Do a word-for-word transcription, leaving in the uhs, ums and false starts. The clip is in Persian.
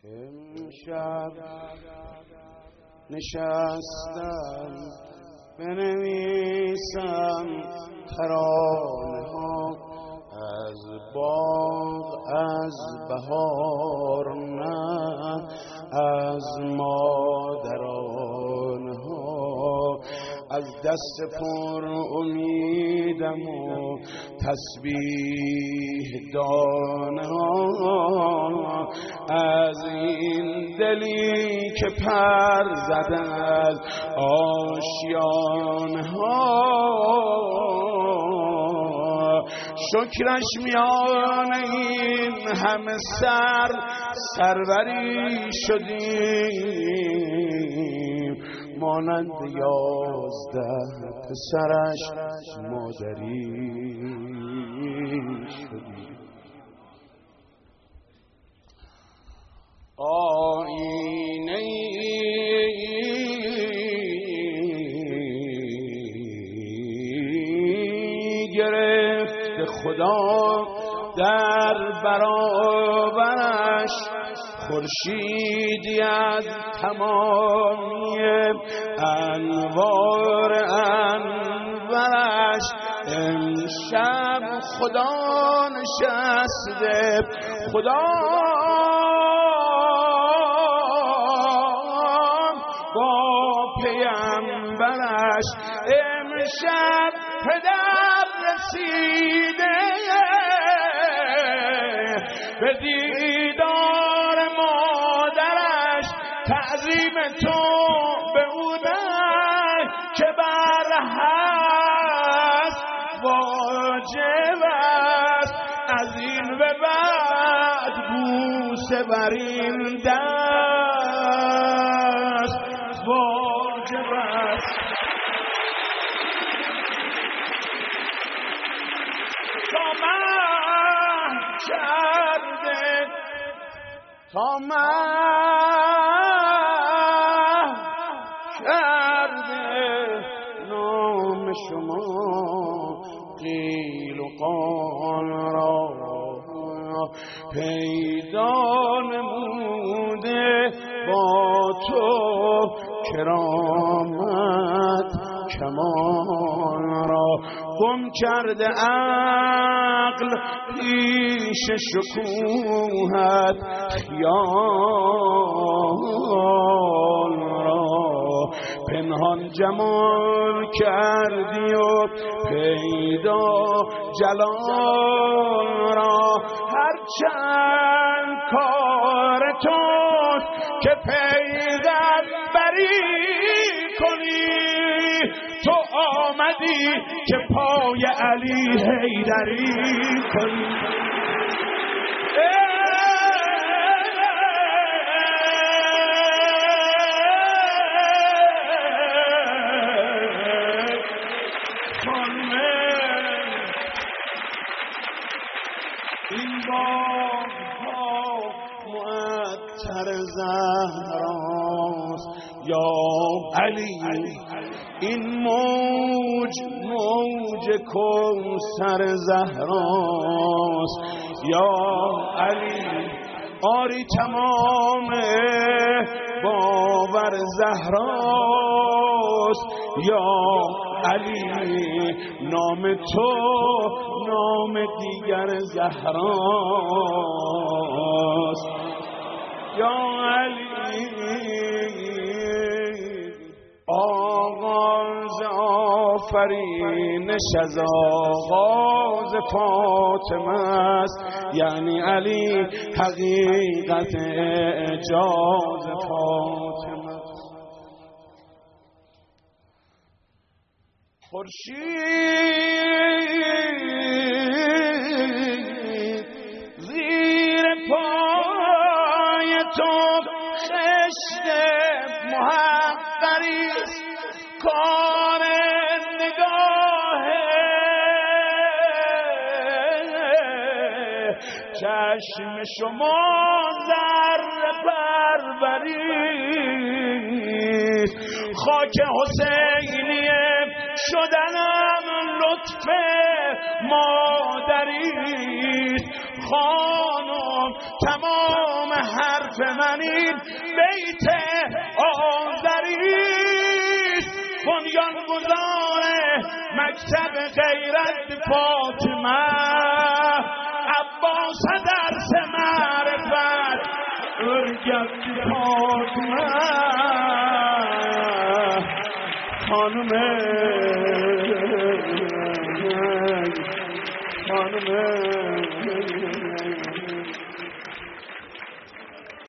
امشب نشستم بنویسم ترانه ها از باغ، از بهار، نه از مادران ها، از دست پر امیدم و تسبیح دانه ها، از این دلی که پر زده از آشیانه ها، شکرش میان این همه سر سروری شدیم، مانند یازده پسرش مادری شدیم. آینه گرفت خدا در برابرش، خورشیدی از تمامی انوار انورش، امشب خدا نشسته، خدا با پیامبرش، امشب پدر رسیده به دیدار مادرش، تعظیم تو به اونه که بر هست واجب است، از این به بعد بوسه بر این دست واجب است. تا من کرده تا من کرده نام شما قیل و قال را پیدا نموده، با تو کرامت کمال را گم کرده عقل پیش شکوهت خیال را، پنهان جمال کردی و پیدا جلال را، هرچند کار تو که پیغمبری کنی، تو آمدی که پای علی حیدری کنی. این باغ ها معطر زهراست یا علی، این موج موج کوثر زهراست یا علی، آری تمام باور زهراست یا علی، نام تو نام دیگر زهراست یا علی. آغاز آفرینش از آغاز فاطمه است، یعنی علی حقیقت اعجاز فاطمه است. خورشید زیر پای تو خشت محقری است، کار نگاه چشم شما ذره پروری است، خاک حسینیه شدنم لطف مادری، خانم تمام هر حرف من این بیت آذریست. بنیان گذار مکتب غیرت فاطمه، عباس درس معرفت ارگت فاطمه، خانم